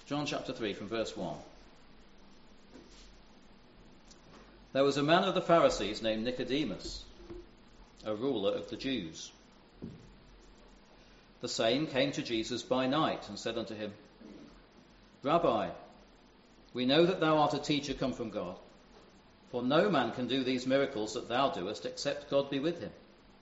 John chapter 3 from verse 1. There was a man of the Pharisees named Nicodemus, a ruler of the Jews. The same came to Jesus by night and said unto him, Rabbi, we know that thou art a teacher come from God, for no man can do these miracles that thou doest except God be with him.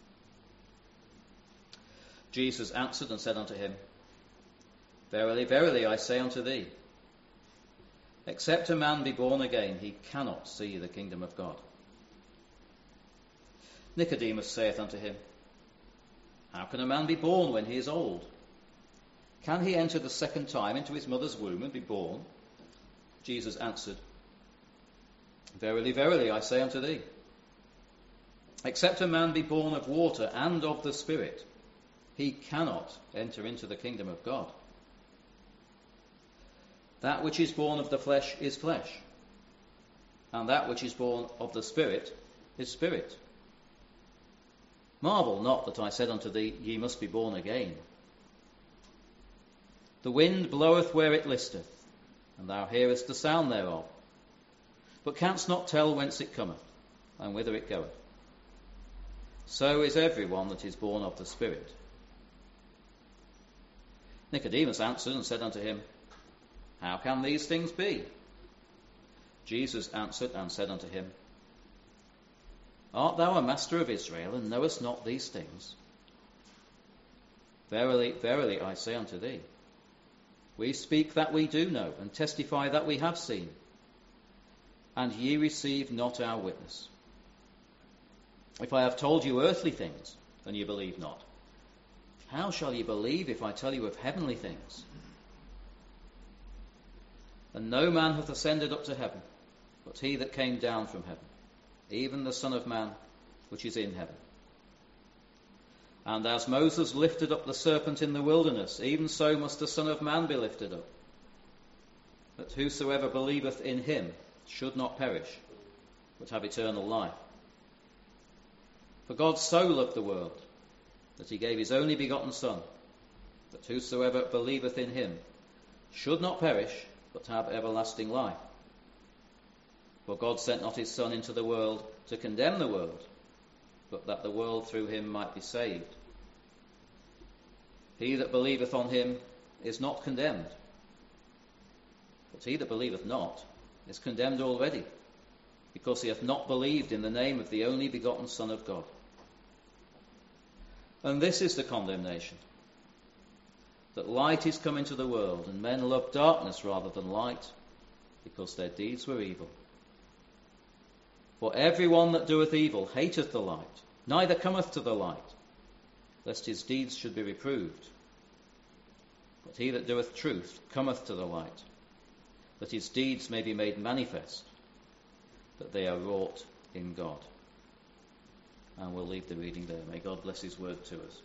Jesus answered and said unto him, Verily, verily, I say unto thee, except a man be born again, he cannot see the kingdom of God. Nicodemus saith unto him, How can a man be born when he is old? Can he enter the second time into his mother's womb and be born? Jesus answered, Verily, verily, I say unto thee, except a man be born of water and of the Spirit, he cannot enter into the kingdom of God. That which is born of the flesh is flesh, and that which is born of the Spirit is spirit. Marvel not that I said unto thee, Ye must be born again. The wind bloweth where it listeth, and thou hearest the sound thereof, but canst not tell whence it cometh, and whither it goeth. So is every one that is born of the Spirit. Nicodemus answered and said unto him, How can these things be? Jesus answered and said unto him, Art thou a master of Israel, and knowest not these things? Verily, verily, I say unto thee, we speak that we do know, and testify that we have seen, and ye receive not our witness. If I have told you earthly things, and ye believe not, how shall ye believe if I tell you of heavenly things? And no man hath ascended up to heaven, but he that came down from heaven, even the Son of Man, which is in heaven. And as Moses lifted up the serpent in the wilderness, even so must the Son of Man be lifted up, that whosoever believeth in him should not perish, but have eternal life. For God so loved the world, that he gave his only begotten Son, that whosoever believeth in him should not perish, but have everlasting life. For God sent not his Son into the world to condemn the world, but that the world through him might be saved. He that believeth on him is not condemned, but he that believeth not is condemned already, because he hath not believed in the name of the only begotten Son of God. And this is the condemnation, that light is come into the world, and men love darkness rather than light, because their deeds were evil. For every one that doeth evil hateth the light, neither cometh to the light, lest his deeds should be reproved. But he that doeth truth cometh to the light, that his deeds may be made manifest, that they are wrought in God. And we'll leave the reading there. May God bless his word to us.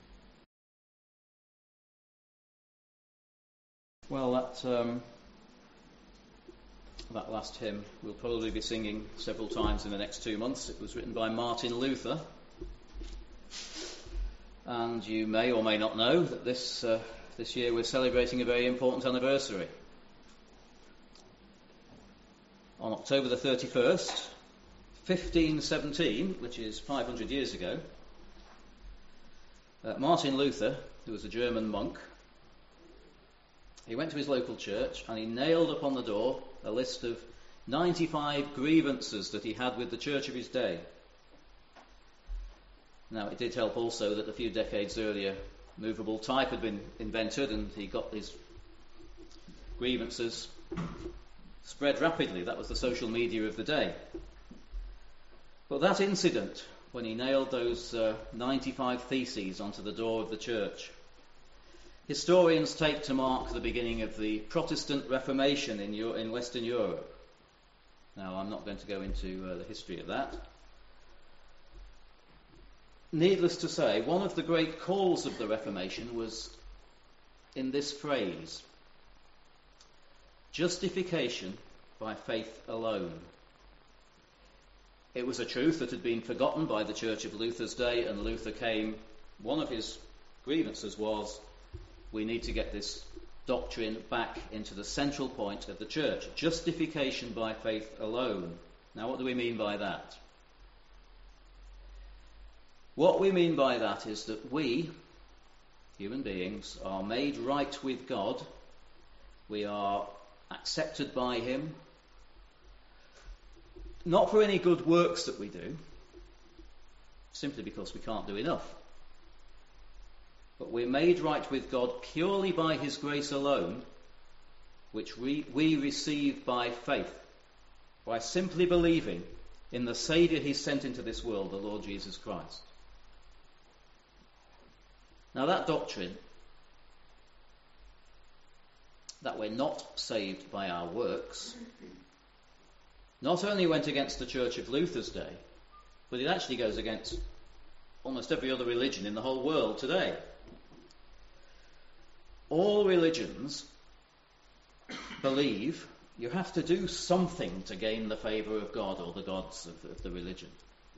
Well, that last hymn we'll probably be singing several times in the next 2 months. It was written by Martin Luther. And you may or may not know that this year we're celebrating a very important anniversary. On October the 31st, 1517, which is 500 years ago, Martin Luther, who was a German monk, he went to his local church and he nailed upon the door a list of 95 grievances that he had with the church of his day. Now, it did help also that a few decades earlier, movable type had been invented, and he got his grievances spread rapidly. That was the social media of the day. But that incident, when he nailed those 95 theses onto the door of the church, historians take to mark the beginning of the Protestant Reformation in Western Europe. Now, I'm not going to go into the history of that. Needless to say, one of the great calls of the Reformation was in this phrase: justification by faith alone. It was a truth that had been forgotten by the church of Luther's day, and Luther came, one of his grievances was, we need to get this doctrine back into the central point of the church. Justification by faith alone. Now, what do we mean by that? What we mean by that is that we, human beings, are made right with God. We are accepted by him, not for any good works that we do, simply because we can't do enough. But we're made right with God purely by his grace alone, which we receive by faith, by simply believing in the Saviour he sent into this world, the Lord Jesus Christ. Now that doctrine, that we're not saved by our works, not only went against the Church of Luther's day, but it actually goes against almost every other religion in the whole world today. All religions believe you have to do something to gain the favour of God or the gods of the religion.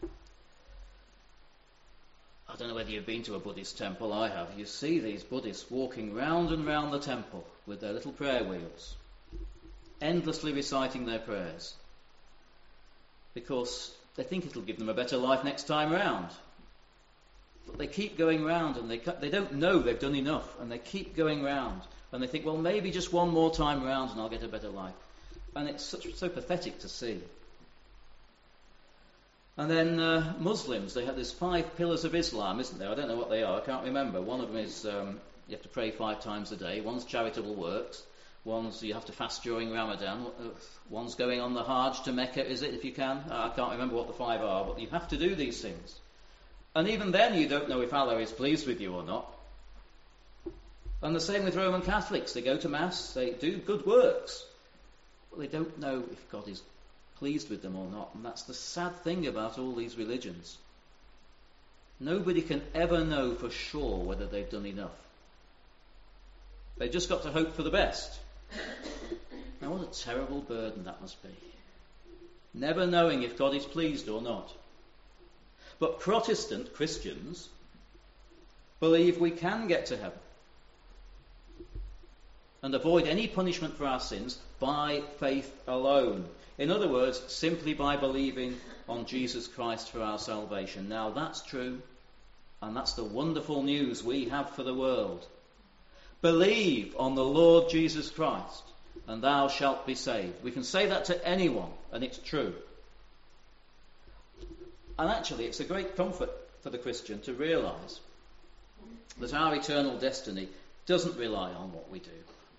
I don't know whether you've been to a Buddhist temple. I have. You see these Buddhists walking round and round the temple with their little prayer wheels, endlessly reciting their prayers, because they think it'll give them a better life next time round. But they keep going round, and they don't know they've done enough, and they keep going round, and they think, well, maybe just one more time round and I'll get a better life. And it's so pathetic to see. And then Muslims, they have these 5 pillars of Islam, isn't there? I don't know what they are, I can't remember. One of them is you have to pray 5 times a day. One's charitable works. One's you have to fast during Ramadan. One's going on the Hajj to Mecca, is it, if you can? I can't remember what the 5 are, but you have to do these things. And even then you don't know if Allah is pleased with you or not. And the same with Roman Catholics. They go to Mass, they do good works, but they don't know if God is pleased with them or not. And that's the sad thing about all these religions. Nobody can ever know for sure whether they've done enough. They've just got to hope for the best. Now what a terrible burden that must be. Never knowing if God is pleased or not. But Protestant Christians believe we can get to heaven and avoid any punishment for our sins by faith alone. In other words, simply by believing on Jesus Christ for our salvation. Now that's true, and that's the wonderful news we have for the world. Believe on the Lord Jesus Christ, and thou shalt be saved. We can say that to anyone, and it's true. And actually, it's a great comfort for the Christian to realise that our eternal destiny doesn't rely on what we do,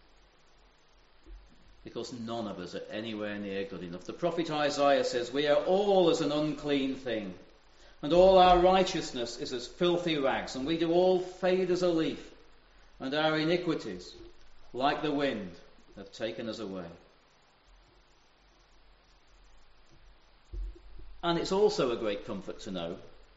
because none of us are anywhere near good enough. The prophet Isaiah says, we are all as an unclean thing, and all our righteousness is as filthy rags, and we do all fade as a leaf, and our iniquities, like the wind, have taken us away. And it's also a great comfort to know,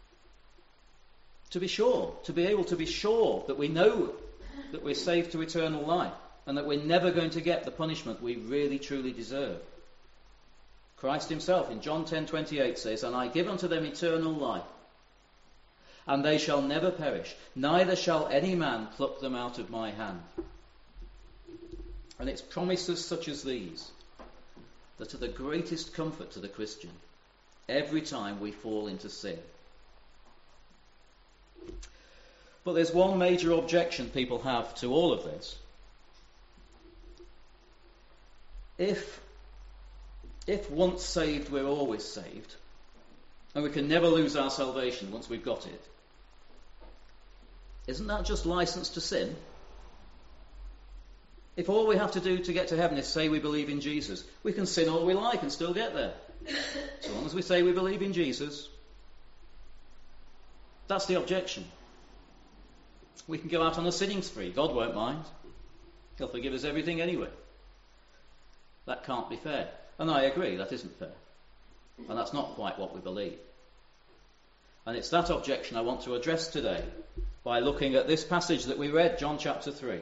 to be sure, to be able to be sure that we know that we're saved to eternal life, and that we're never going to get the punishment we really truly deserve. Christ himself in John 10:28 says, and I give unto them eternal life, and they shall never perish, neither shall any man pluck them out of my hand. And it's promises such as these that are the greatest comfort to the Christian every time we fall into sin. But there's one major objection people have to all of this. If once saved, we're always saved, and we can never lose our salvation once we've got it, isn't that just license to sin? If all we have to do to get to heaven is say we believe in Jesus, we can sin all we like and still get there. So long as we say we believe in Jesus. That's the objection. We can go out on a sinning spree. God won't mind. He'll forgive us everything anyway. That can't be fair. And I agree, that isn't fair. And that's not quite what we believe. And it's that objection I want to address today by looking at this passage that we read, John chapter 3.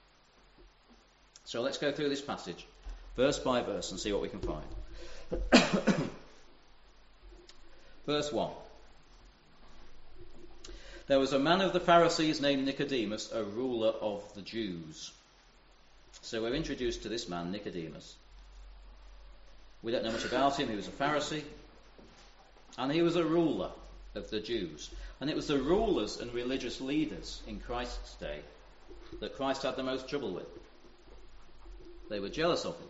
So let's go through this passage, verse by verse, and see what we can find. Verse 1. There was a man of the Pharisees named Nicodemus, a ruler of the Jews. So we're introduced to this man, Nicodemus. We don't know much about him. He was a Pharisee, and he was a ruler of the Jews. And it was the rulers and religious leaders in Christ's day that Christ had the most trouble with. They were jealous of him.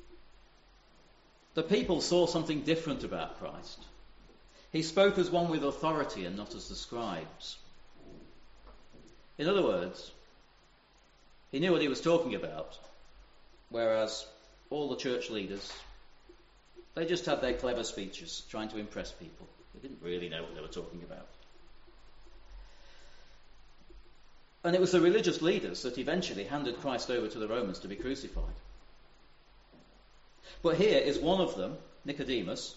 The people saw something different about Christ. He spoke as one with authority and not as the scribes. In other words, he knew what he was talking about, whereas all the church leaders, they just had their clever speeches trying to impress people. They didn't really know what they were talking about. And it was the religious leaders that eventually handed Christ over to the Romans to be crucified. But here is one of them, Nicodemus,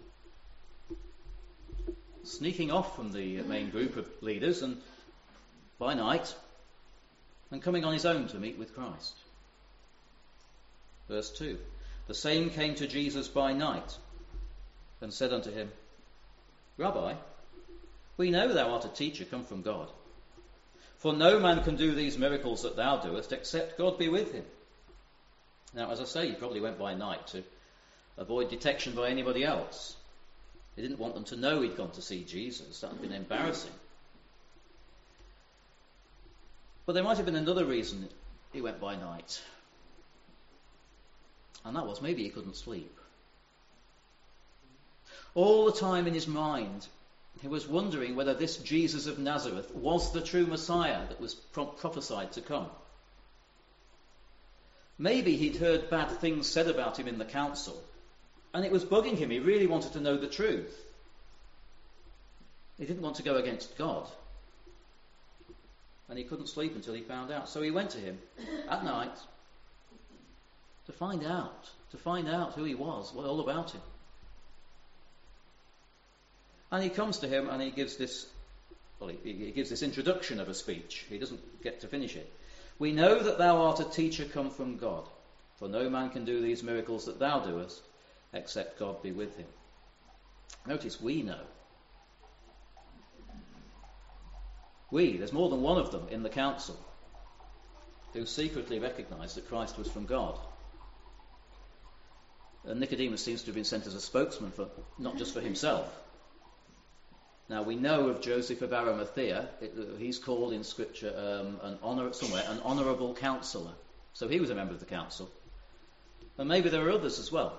sneaking off from the main group of leaders and by night and coming on his own to meet with Christ. Verse 2. The same came to Jesus by night and said unto him, Rabbi, we know thou art a teacher come from God. For no man can do these miracles that thou doest except God be with him. Now, as I say, he probably went by night to avoid detection by anybody else. He didn't want them to know he'd gone to see Jesus. That would have been embarrassing. But there might have been another reason he went by night. And that was maybe he couldn't sleep. All the time in his mind, he was wondering whether this Jesus of Nazareth was the true Messiah that was prophesied to come. Maybe he'd heard bad things said about him in the council, and it was bugging him. He really wanted to know the truth. He didn't want to go against God. And he couldn't sleep until he found out. So he went to him at night to find out who he was, what all about him. And he comes to him and he gives this introduction of a speech. He doesn't get to finish it. We know that thou art a teacher come from God, for no man can do these miracles that thou doest, except God be with him. Notice, we know. There's more than one of them in the council who secretly recognised that Christ was from God. And Nicodemus seems to have been sent as a spokesman for not just for himself. Now we know of Joseph of Arimathea. He's called in Scripture an honourable counsellor. So he was a member of the council. And maybe there are others as well.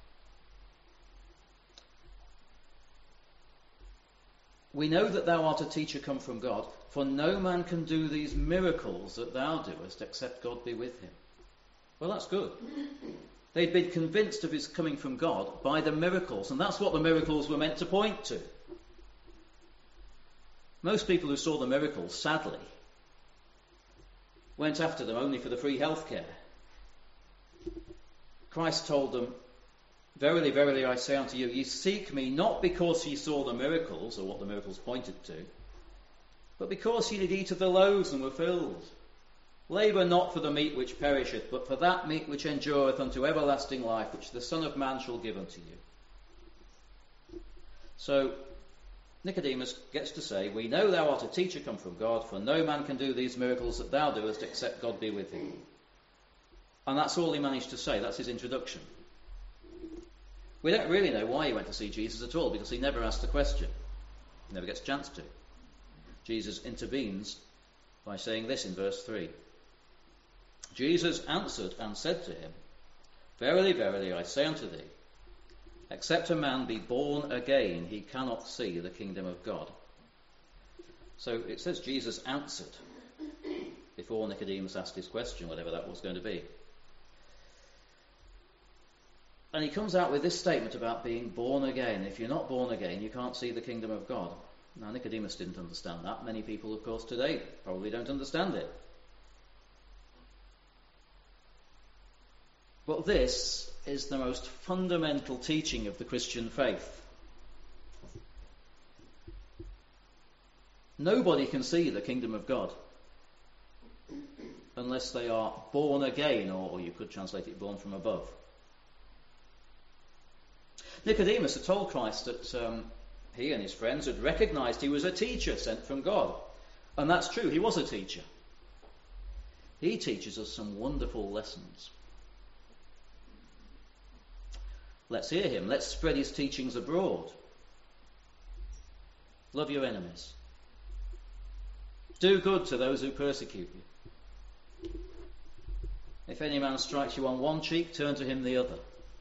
We know that thou art a teacher come from God, for no man can do these miracles that thou doest except God be with him. Well, that's good. They'd been convinced of his coming from God by the miracles, and that's what the miracles were meant to point to. Most people who saw the miracles, sadly, went after them only for the free health care. Christ told them, Verily, verily, I say unto you, ye seek me not because ye saw the miracles, or what the miracles pointed to, but because ye did eat of the loaves and were filled. Labour not for the meat which perisheth, but for that meat which endureth unto everlasting life, which the Son of Man shall give unto you. So, Nicodemus gets to say, We know thou art a teacher come from God, for no man can do these miracles that thou doest, except God be with him. And that's all he managed to say. That's his introduction. We don't really know why he went to see Jesus at all, because he never asked the question. He never gets a chance to. Jesus intervenes by saying this in verse 3. Jesus answered and said to him, Verily, verily, I say unto thee, except a man be born again, he cannot see the kingdom of God. So it says Jesus answered before Nicodemus asked his question, whatever that was going to be. And he comes out with this statement about being born again. If you're not born again, you can't see the kingdom of God. Now, Nicodemus didn't understand that. Many people, of course, today probably don't understand it. But this is the most fundamental teaching of the Christian faith. Nobody can see the kingdom of God unless they are born again, or you could translate it born from above. Nicodemus had told Christ that he and his friends had recognised he was a teacher sent from God. And that's true, he was a teacher. He teaches us some wonderful lessons. Let's hear him. Let's spread his teachings abroad. Love your enemies. Do good to those who persecute you. If any man strikes you on one cheek, turn to him the other.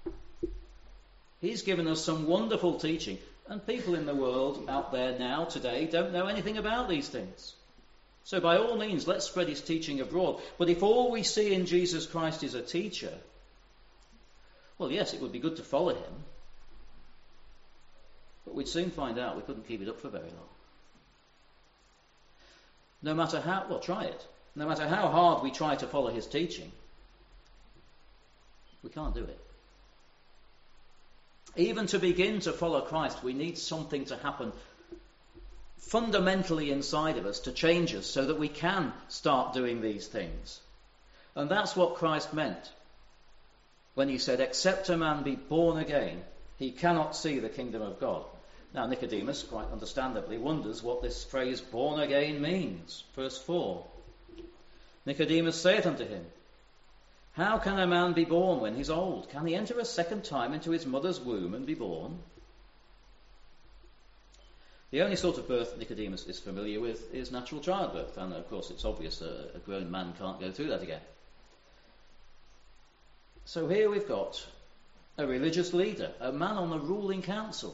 He's given us some wonderful teaching, and people in the world out there now, today, don't know anything about these things. So by all means, let's spread his teaching abroad. But if all we see in Jesus Christ is a teacher, well, yes, it would be good to follow him, but we'd soon find out we couldn't keep it up for very long. No matter how, well, try it. No matter how hard we try to follow his teaching, we can't do it. Even to begin to follow Christ, we need something to happen fundamentally inside of us to change us so that we can start doing these things. And that's what Christ meant when he said, except a man be born again, he cannot see the kingdom of God. Now Nicodemus, quite understandably, wonders what this phrase born again means. Verse 4. Nicodemus saith unto him, how can a man be born when he's old? Can he enter a second time into his mother's womb and be born? The only sort of birth Nicodemus is familiar with is natural childbirth. And of course it's obvious a grown man can't go through that again. So here we've got a religious leader, a man on the ruling council.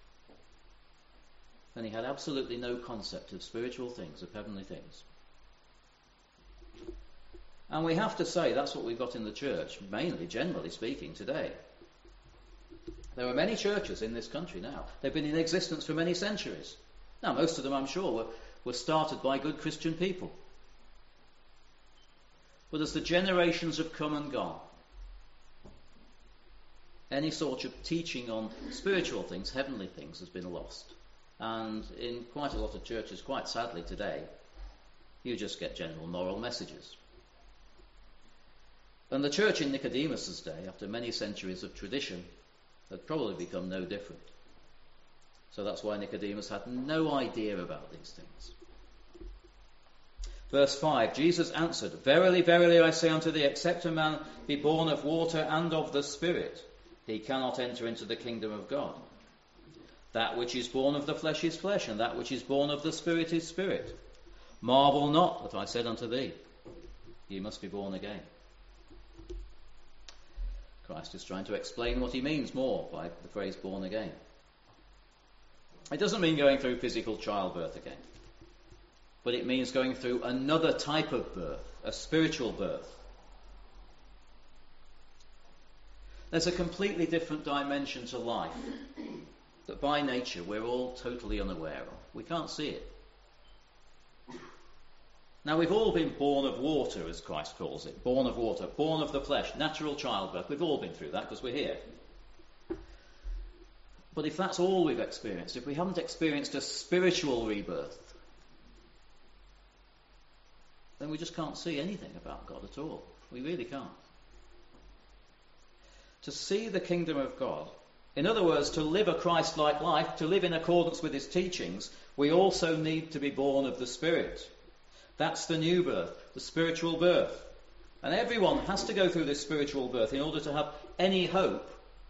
And he had absolutely no concept of spiritual things, of heavenly things. And we have to say that's what we've got in the church, mainly, generally speaking, today. There are many churches in this country now. They've been in existence for many centuries. Now, most of them, I'm sure, were started by good Christian people. But as the generations have come and gone, any sort of teaching on spiritual things, heavenly things, has been lost. And in quite a lot of churches, quite sadly today, you just get general moral messages. And the church in Nicodemus's day, after many centuries of tradition, had probably become no different. So that's why Nicodemus had no idea about these things. Verse 5, Jesus answered, verily, verily, I say unto thee, except a man be born of water and of the Spirit, he cannot enter into the kingdom of God. That which is born of the flesh is flesh, and that which is born of the Spirit is spirit. Marvel not that I said unto thee, ye must be born again. Christ is trying to explain what he means more by the phrase born again. It doesn't mean going through physical childbirth again, but it means going through another type of birth, a spiritual birth. There's a completely different dimension to life that by nature we're all totally unaware of. We can't see it. Now, we've all been born of water, as Christ calls it. Born of water, born of the flesh, natural childbirth. We've all been through that because we're here. But if that's all we've experienced, if we haven't experienced a spiritual rebirth, then we just can't see anything about God at all. We really can't. To see the kingdom of God, in other words, to live a Christ-like life, to live in accordance with his teachings, we also need to be born of the Spirit. That's the new birth, the spiritual birth. And everyone has to go through this spiritual birth in order to have any hope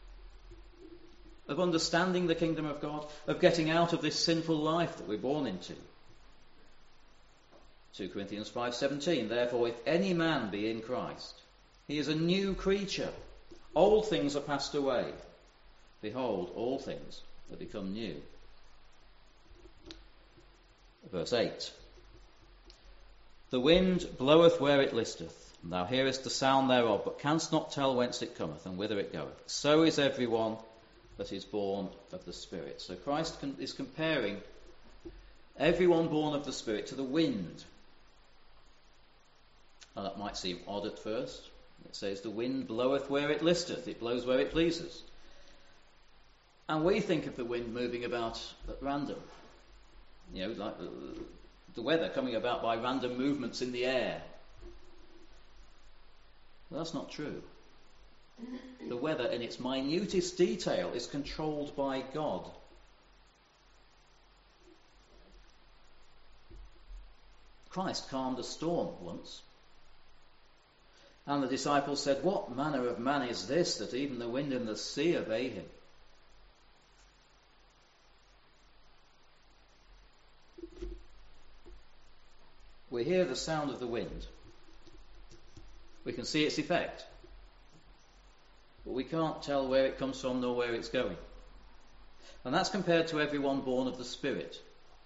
of understanding the kingdom of God, of getting out of this sinful life that we're born into. 2 Corinthians 5:17, therefore if any man be in Christ, he is a new creature. Old things are passed away. Behold, all things have become new. Verse 8. The wind bloweth where it listeth, and thou hearest the sound thereof, but canst not tell whence it cometh and whither it goeth. So is everyone that is born of the Spirit. So Christ is comparing everyone born of the Spirit to the wind. Now that might seem odd at first. It says the wind bloweth where it listeth. It blows where it pleases. And we think of the wind moving about at random. You know, like the weather coming about by random movements in the air. Well, that's not true. The weather in its minutest detail is controlled by God. Christ calmed a storm once. And the disciples said, "What manner of man is this, that even the wind and the sea obey him?" We hear the sound of the wind. We can see its effect. But we can't tell where it comes from nor where it's going. And that's compared to everyone born of the Spirit.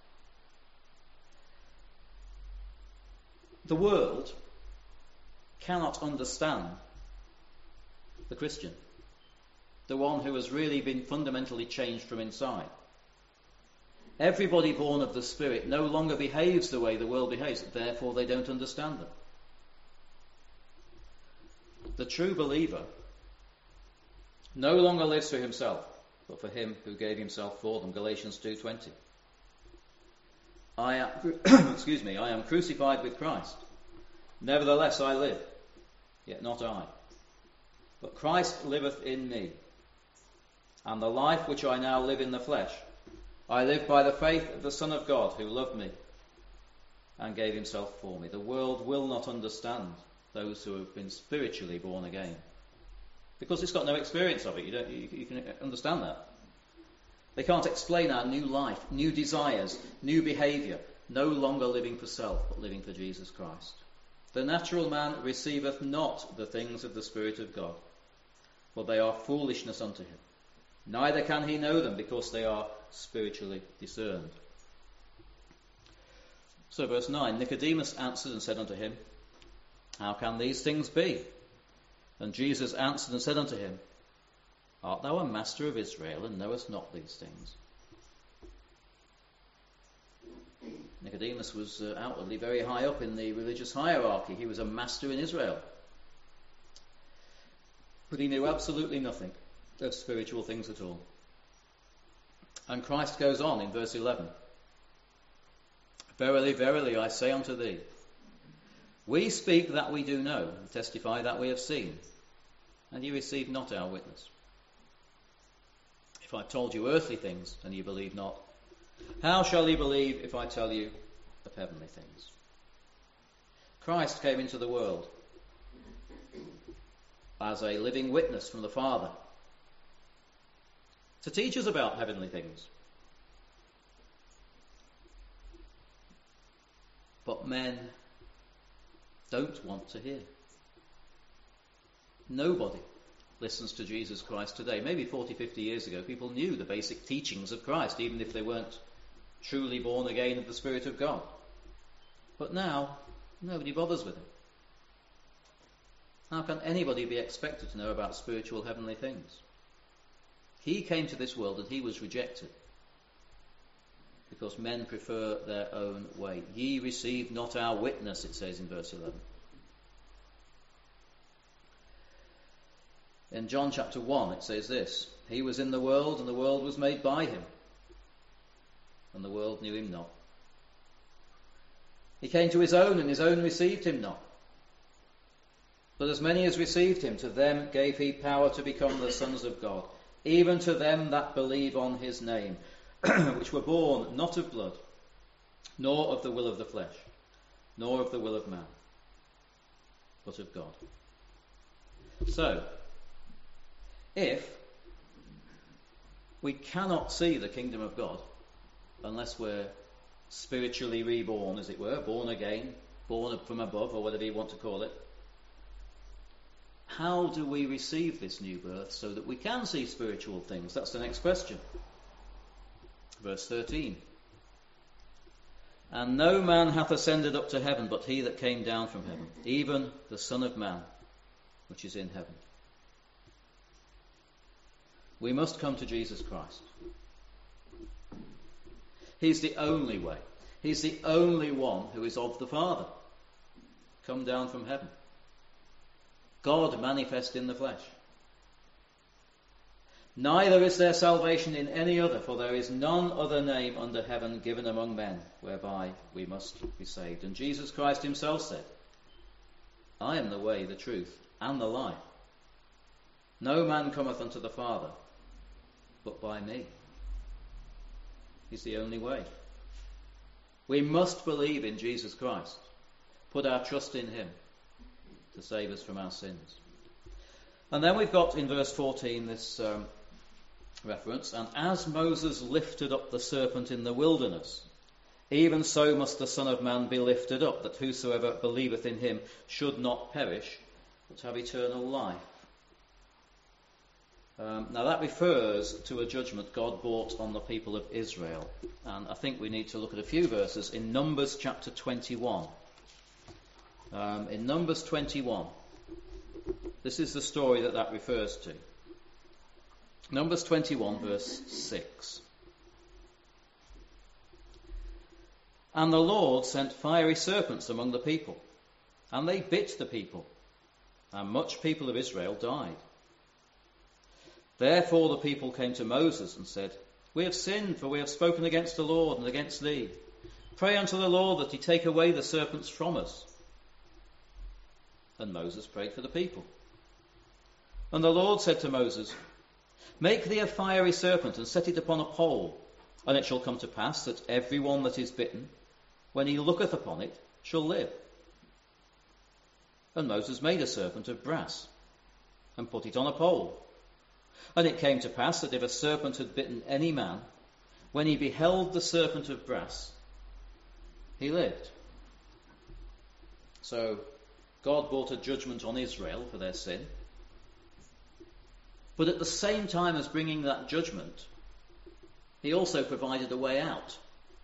The world cannot understand the Christian, the one who has really been fundamentally changed from inside. Everybody born of the Spirit no longer behaves the way the world behaves, therefore they don't understand them. The true believer no longer lives for himself, but for him who gave himself for them. Galatians 2:20. I am crucified with Christ. Nevertheless I live, yet not I, but Christ liveth in me. And the life which I now live in the flesh, I live by the faith of the Son of God, who loved me and gave himself for me. The world will not understand those who have been spiritually born again, because it's got no experience of it. You can understand that. They can't explain our new life, new desires, new behaviour, no longer living for self, but living for Jesus Christ. The natural man receiveth not the things of the Spirit of God, for they are foolishness unto him. Neither can he know them, because they are spiritually discerned. So verse 9, Nicodemus answered and said unto him, How can these things be? And Jesus answered and said unto him, Art thou a master of Israel, and knowest not these things? Nicodemus was outwardly very high up in the religious hierarchy. He was a master in Israel. But he knew absolutely nothing of spiritual things at all. And Christ goes on in verse 11. Verily, verily, I say unto thee, we speak that we do know, and testify that we have seen, and ye receive not our witness. If I told you earthly things, and ye believe not, how shall ye believe if I tell you of heavenly things? Christ came into the world as a living witness from the Father to teach us about heavenly things. But men don't want to hear. Nobody listens to Jesus Christ today. Maybe 40, 50 years ago, people knew the basic teachings of Christ, even if they weren't truly born again of the Spirit of God. But now, nobody bothers with him. How can anybody be expected to know about spiritual heavenly things? He came to this world and he was rejected, because men prefer their own way. Ye receive not our witness, it says in verse 11. In John chapter 1 it says this, He was in the world, and the world was made by him, and the world knew him not. He came to his own, and his own received him not. But as many as received him, to them gave he power to become the sons of God, even to them that believe on his name, which were born not of blood, nor of the will of the flesh, nor of the will of man, but of God. So, if we cannot see the kingdom of God unless we're spiritually reborn, as it were, born again, born from above, or whatever you want to call it, how do we receive this new birth so that we can see spiritual things? That's the next question. Verse 13. And no man hath ascended up to heaven, but he that came down from heaven, even the Son of Man, which is in heaven. We must come to Jesus Christ. He's the only way. He's the only one who is of the Father, come down from heaven. God manifest in the flesh. Neither is there salvation in any other, for there is none other name under heaven given among men, whereby we must be saved. And Jesus Christ himself said, I am the way, the truth, and the life. No man cometh unto the Father, but by me. He's the only way. We must believe in Jesus Christ, put our trust in him, to save us from our sins. And then we've got in verse 14 this reference, and as Moses lifted up the serpent in the wilderness, even so must the Son of Man be lifted up, that whosoever believeth in him should not perish, but have eternal life. Now that refers to a judgment God brought on the people of Israel. And I think we need to look at a few verses in Numbers chapter 21. In Numbers 21, this is the story that refers to. Numbers 21 verse 6. And the Lord sent fiery serpents among the people, and they bit the people, and much people of Israel died. Therefore the people came to Moses and said, We have sinned, for we have spoken against the Lord and against thee. Pray unto the Lord that he take away the serpents from us. And Moses prayed for the people. And the Lord said to Moses, Make thee a fiery serpent, and set it upon a pole, and it shall come to pass that every one that is bitten, when he looketh upon it, shall live. And Moses made a serpent of brass, and put it on a pole. And it came to pass that if a serpent had bitten any man, when he beheld the serpent of brass, he lived. So God brought a judgment on Israel for their sin. But at the same time as bringing that judgment, he also provided a way out.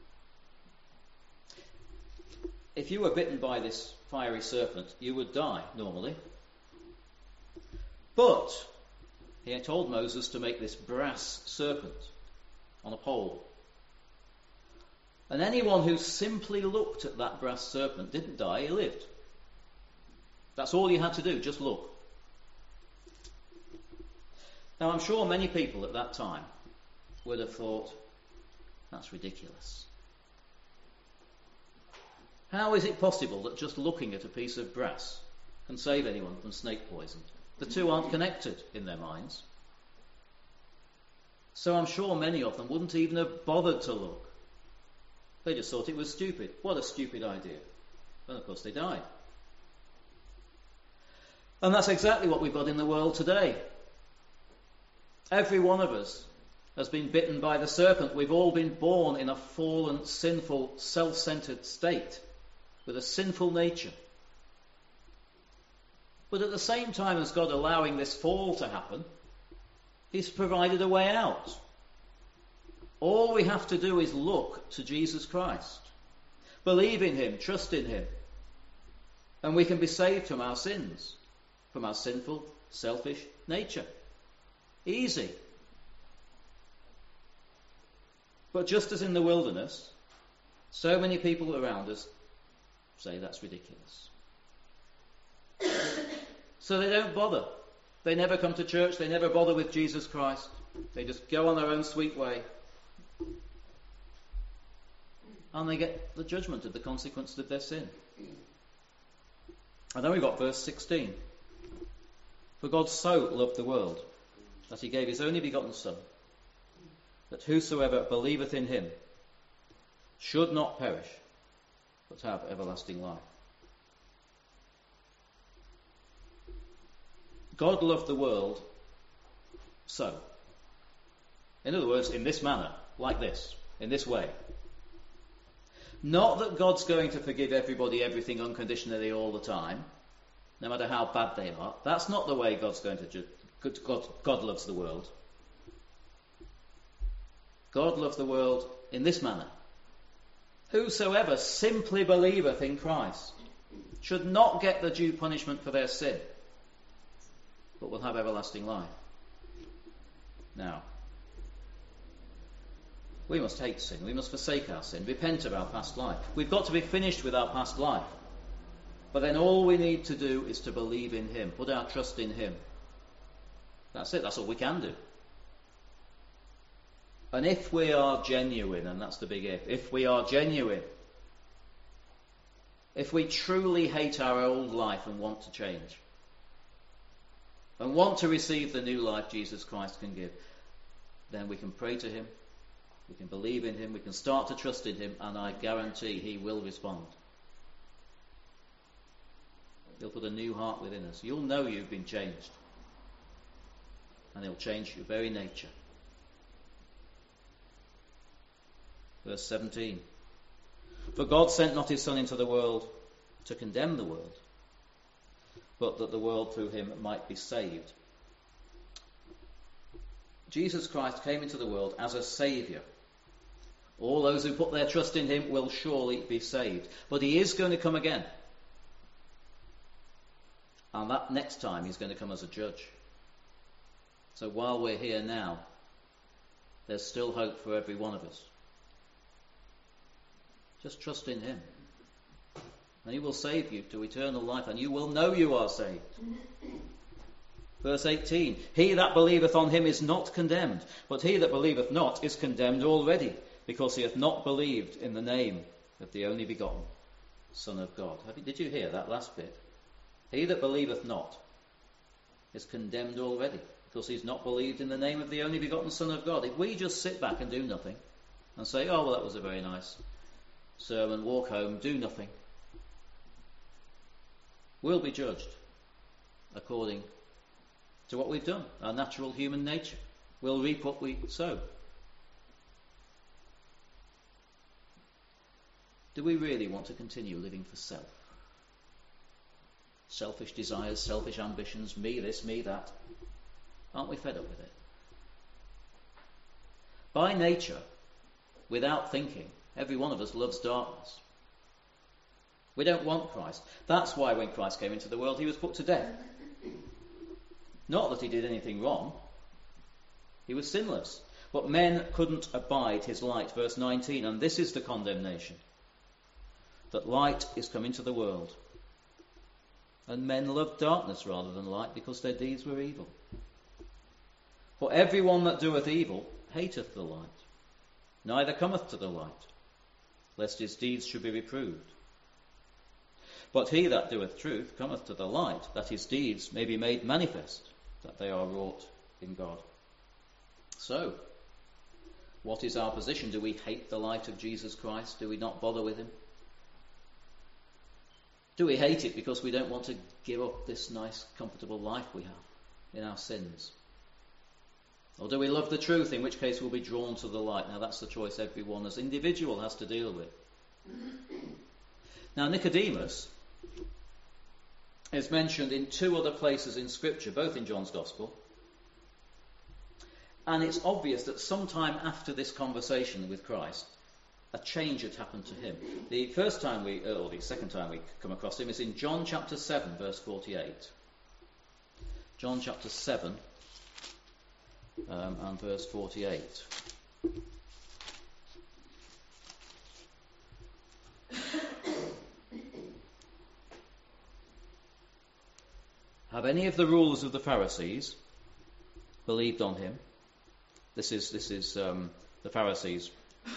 If you were bitten by this fiery serpent, you would die normally. But he had told Moses to make this brass serpent on a pole. And anyone who simply looked at that brass serpent didn't die, he lived. That's all you had to do, just look. Now I'm sure many people at that time would have thought, that's ridiculous. How is it possible that just looking at a piece of brass can save anyone from snake poison? The two aren't connected in their minds. So I'm sure many of them wouldn't even have bothered to look. They just thought it was stupid. What a stupid idea. And of course they died. And that's exactly what we've got in the world today. Every one of us has been bitten by the serpent. We've all been born in a fallen, sinful, self-centered state with a sinful nature. But at the same time as God allowing this fall to happen, he's provided a way out. All we have to do is look to Jesus Christ. Believe in him, trust in him. And we can be saved from our sins, from our sinful, selfish nature. Easy. But just as in the wilderness, so many people around us say that's ridiculous. So they don't bother. They never come to church. They never bother with Jesus Christ. They just go on their own sweet way. And they get the judgment of the consequences of their sin. And then we've got verse 16. For God so loved the world that he gave his only begotten Son, that whosoever believeth in him should not perish, but have everlasting life. God loved the world so. In other words, in this manner, like this, in this way. Not that God's going to forgive everybody everything unconditionally all the time, no matter how bad they are. That's not the way God's going to judge. God loves the world. God loved the world in this manner. Whosoever simply believeth in Christ should not get the due punishment for their sin, but will have everlasting life. Now, we must hate sin. We must forsake our sin, repent of our past life. We've got to be finished with our past life. But then all we need to do is to believe in him, put our trust in him. That's it. That's all we can do. And if we are genuine, and that's the big if we are genuine, if we truly hate our old life and want to change, and want to receive the new life Jesus Christ can give, then we can pray to him, we can believe in him, we can start to trust in him, and I guarantee he will respond. He'll put a new heart within us. You'll know you've been changed. And he'll change your very nature. Verse 17. For God sent not his Son into the world to condemn the world, but that the world through him might be saved. Jesus Christ came into the world as a saviour. All those who put their trust in him will surely be saved. But he is going to come again. And that next time he's going to come as a judge. So while we're here now, there's still hope for every one of us. Just trust in him. And he will save you to eternal life, and you will know you are saved. Verse 18, he that believeth on him is not condemned, but he that believeth not is condemned already, because he hath not believed in the name of the only begotten Son of God. Did you hear that last bit? He that believeth not is condemned already, because he's not believed in the name of the only begotten Son of God. If we just sit back and do nothing, and say, oh, well, that was a very nice sermon, walk home, do nothing, we'll be judged according to what we've done, our natural human nature. We'll reap what we sow. Do we really want to continue living for self? Selfish desires, selfish ambitions, me this, me that. Aren't we fed up with it? By nature, without thinking, every one of us loves darkness. We don't want Christ. That's why when Christ came into the world, he was put to death. Not that he did anything wrong. He was sinless. But men couldn't abide his light. Verse 19, and this is the condemnation, that light is come into the world. And men loved darkness rather than light, because their deeds were evil. For everyone that doeth evil hateth the light, neither cometh to the light, lest his deeds should be reproved. But he that doeth truth cometh to the light, that his deeds may be made manifest, that they are wrought in God. So, what is our position? Do we hate the light of Jesus Christ? Do we not bother with him? Do we hate it because we don't want to give up this nice, comfortable life we have in our sins? Or do we love the truth, in which case we'll be drawn to the light? Now that's the choice everyone as individual has to deal with. Now Nicodemus is mentioned in two other places in Scripture, both in John's Gospel. And it's obvious that sometime after this conversation with Christ, a change had happened to him. The second time we come across him is in John chapter 7, verse 48. John chapter 7 and verse 48. Have any of the rulers of the Pharisees believed on him? This is the Pharisees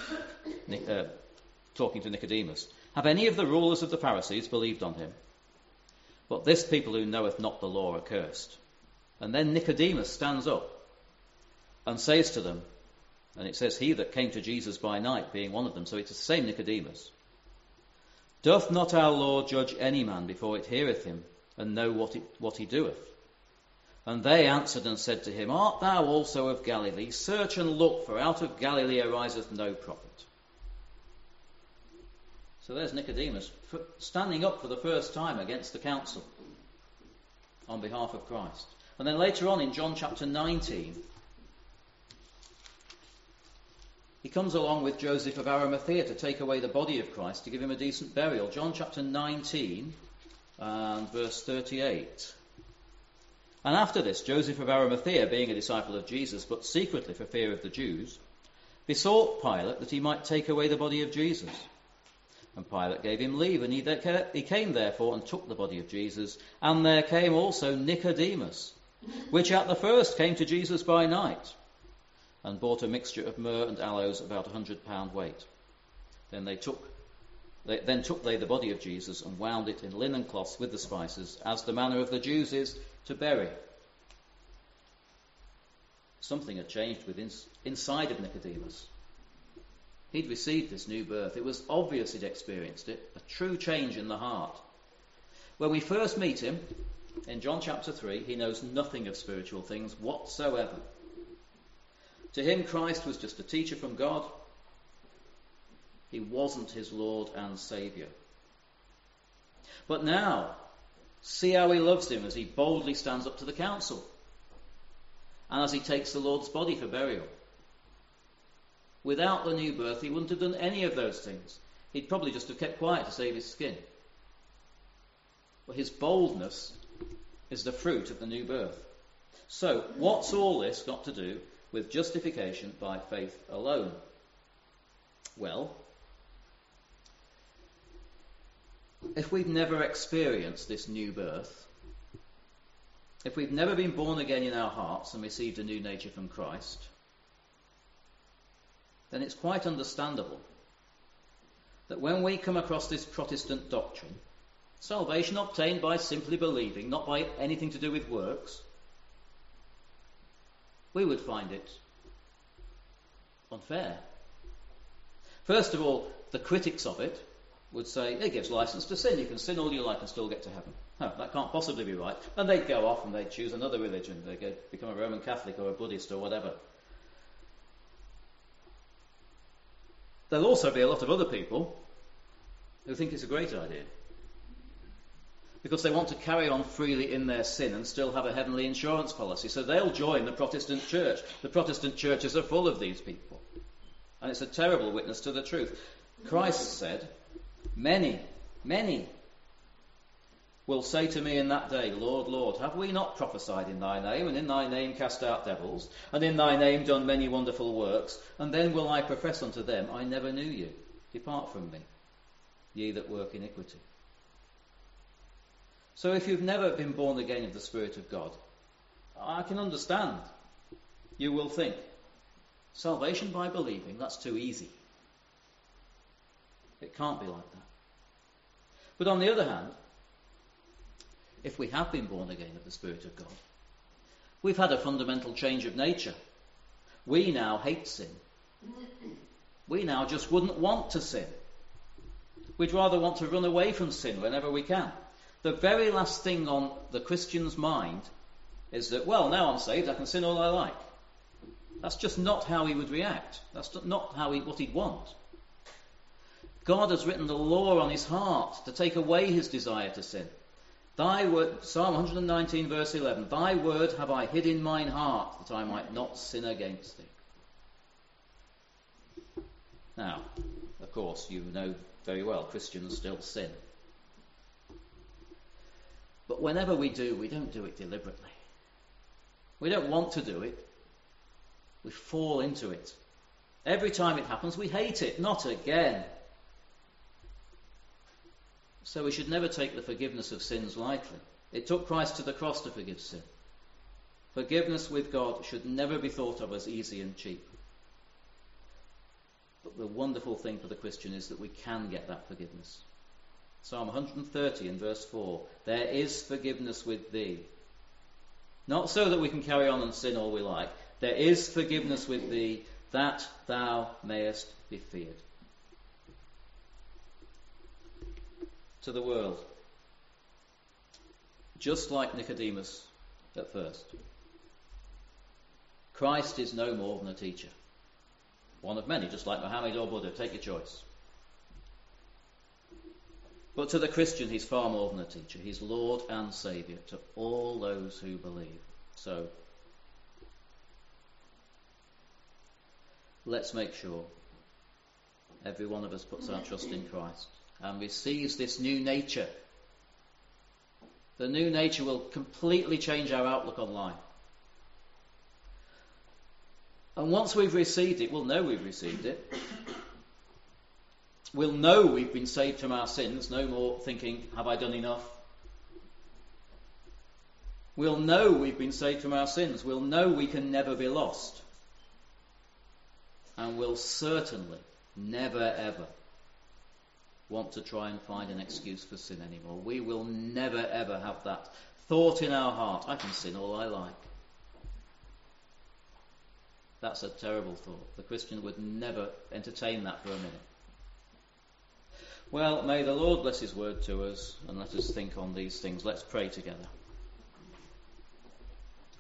talking to Nicodemus. Have any of the rulers of the Pharisees believed on him? But this people who knoweth not the law are cursed. And then Nicodemus stands up and says to them, and it says, he that came to Jesus by night, being one of them, so it's the same Nicodemus. Doth not our law judge any man before it heareth him, and know what he doeth? And they answered and said to him, art thou also of Galilee? Search and look, for out of Galilee ariseth no prophet. So there's Nicodemus standing up for the first time against the council on behalf of Christ. And then later on in John chapter 19, he comes along with Joseph of Arimathea to take away the body of Christ, to give him a decent burial. John chapter 19 and verse 38. And after this, Joseph of Arimathea, being a disciple of Jesus, but secretly for fear of the Jews, besought Pilate that he might take away the body of Jesus. And Pilate gave him leave, and he came therefore and took the body of Jesus. And there came also Nicodemus, which at the first came to Jesus by night, and bought a mixture of myrrh and aloes about 100 pound weight. Then took they the body of Jesus and wound it in linen cloths with the spices, as the manner of the Jews is to bury. Something had changed inside of Nicodemus. He'd received this new birth. It was obvious he'd experienced it, a true change in the heart. When we first meet him, in John chapter 3, he knows nothing of spiritual things whatsoever. To him, Christ was just a teacher from God. He wasn't his Lord and Saviour. But now, see how he loves him as he boldly stands up to the council, and as he takes the Lord's body for burial. Without the new birth, he wouldn't have done any of those things. He'd probably just have kept quiet to save his skin. But his boldness is the fruit of the new birth. So, what's all this got to do with justification by faith alone? Well, if we've never experienced this new birth, if we've never been born again in our hearts and received a new nature from Christ, then it's quite understandable that when we come across this Protestant doctrine, salvation obtained by simply believing, not by anything to do with works, we would find it unfair. First of all, the critics of it would say, it gives license to sin. You can sin all you like and still get to heaven. No, that can't possibly be right. And they'd go off and they'd choose another religion. They'd become a Roman Catholic or a Buddhist or whatever. There'll also be a lot of other people who think it's a great idea, because they want to carry on freely in their sin and still have a heavenly insurance policy. So they'll join the Protestant church. The Protestant churches are full of these people. And it's a terrible witness to the truth. Christ said, many will say to me in that day, Lord, Lord, have we not prophesied in thy name, and in thy name cast out devils, and in thy name done many wonderful works? And then will I profess unto them, I never knew you. Depart from me, ye that work iniquity. So if you've never been born again of the Spirit of God, I can understand. You will think, salvation by believing, that's too easy. It can't be like that. But on the other hand, if we have been born again of the Spirit of God, we've had a fundamental change of nature. We now hate sin. We now just wouldn't want to sin. We'd rather want to run away from sin whenever we can. The very last thing on the Christian's mind is that, well, now I'm saved, I can sin all I like. That's just not how he would react. That's not what he'd want. God has written the law on his heart to take away his desire to sin. Thy word, Psalm 119 verse 11, thy word have I hid in mine heart, that I might not sin against thee. Now, of course, you know very well Christians still sin. But whenever we do, we don't do it deliberately. We don't want to do it. We fall into it. Every time it happens, we hate it. Not again. So we should never take the forgiveness of sins lightly. It took Christ to the cross to forgive sin. Forgiveness with God should never be thought of as easy and cheap. But the wonderful thing for the Christian is that we can get that forgiveness. Psalm 130 and verse 4, there is forgiveness with thee. Not so that we can carry on and sin all we like. There is forgiveness with thee, that thou mayest be feared. To the world, just like Nicodemus at first, Christ is no more than a teacher. One of many, just like Muhammad or Buddha, take your choice. But to the Christian, he's far more than a teacher. He's Lord and Saviour to all those who believe. So, let's make sure every one of us puts our trust in Christ and receives this new nature. The new nature will completely change our outlook on life. And once we've received it, we'll know we've received it. We'll know we've been saved from our sins, no more thinking, have I done enough? We'll know we've been saved from our sins. We'll know we can never be lost. And we'll certainly never ever want to try and find an excuse for sin anymore. We will never ever have that thought in our heart, I can sin all I like. That's a terrible thought. The Christian would never entertain that for a minute. Well, may the Lord bless his word to us, and let us think on these things. Let's pray together.